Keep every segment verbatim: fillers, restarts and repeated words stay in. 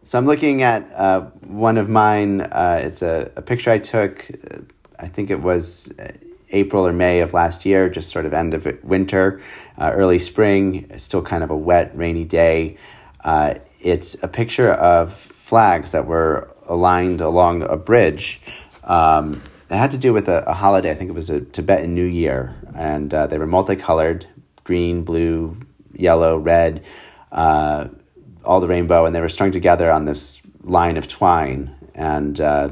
So I'm looking at uh, one of mine. Uh, it's a, a picture I took, uh, I think it was April or May of last year, just sort of end of winter, uh, early spring, still kind of a wet, rainy day. Uh, it's a picture of flags that were aligned along a bridge. Um, it had to do with a, a holiday. I think it was a Tibetan New Year, and uh, they were multicolored, green, blue, yellow, red, uh, all the rainbow, and they were strung together on this line of twine. And uh,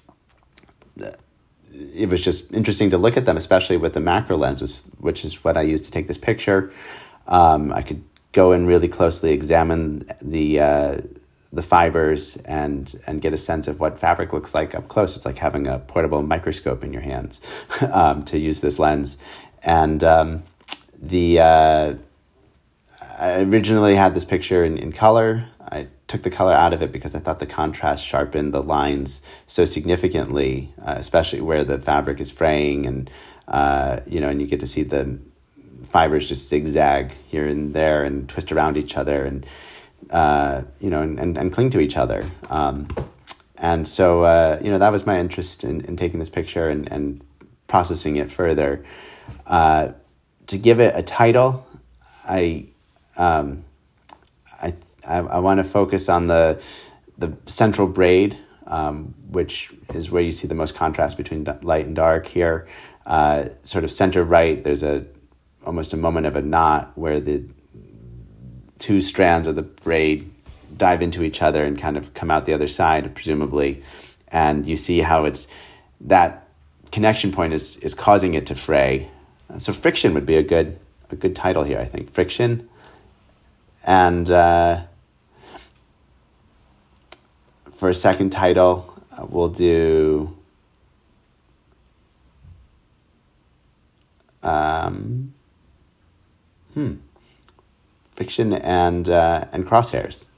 it was just interesting to look at them, especially with the macro lens, which is what I used to take this picture. Um, I could go and really closely examine the uh, the fibers and and get a sense of what fabric looks like up close. It's like having a portable microscope in your hands um, to use this lens. And um, the uh, I originally had this picture in, in color. I took the color out of it because I thought the contrast sharpened the lines so significantly, uh, especially where the fabric is fraying, and uh, you know, and you get to see the fibers just zigzag here and there and twist around each other, and uh, you know, and, and, and cling to each other. Um, and so, uh, you know, that was my interest in, in taking this picture and, and processing it further. Uh, to give it a title, I. Um, I I, I want to focus on the the central braid, um, which is where you see the most contrast between light and dark here. Uh, sort of center right, there's a almost a moment of a knot where the two strands of the braid dive into each other and kind of come out the other side, presumably. And you see how it's that connection point is is causing it to fray. So friction would be a good a good title here, I think. Friction. And uh, for a second title, uh, we'll do um, hmm, friction and uh, and crosshairs.